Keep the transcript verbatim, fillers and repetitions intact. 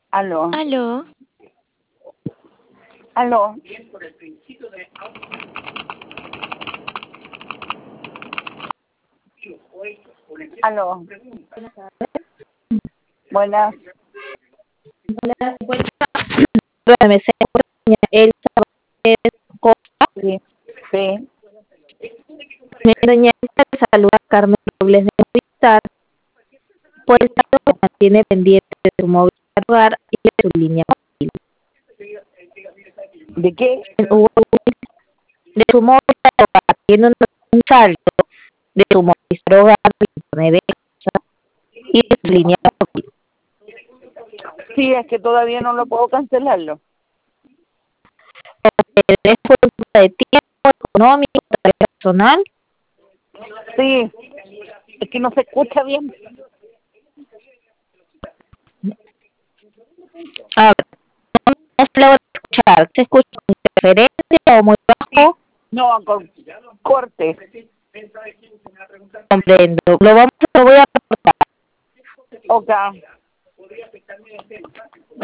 Aló, Aló, aló. Aló. Buenas. hola, bueno, me sé Elsa Vázquez Costa. Sí, sí. Me doña Elsa le saluda a Carmen Robles de Movistar por el caso que mantiene pendiente de su Movistar Hogar y de su línea móvil. ¿De qué? Hubo de su Movistar Hogar, tiene un, un saldo de su Movistar Hogar de Internet de casa y de su línea móvil. Sí, es que todavía no lo puedo cancelarlo. ¿Es por falta de tiempo económico, personal? Sí, es que no se escucha bien. A ver, no se logra escuchar. ¿Se escucha con interferencia o muy bajo? No, con corte. Comprendo. Lo vamos, lo voy a reportar. Ok.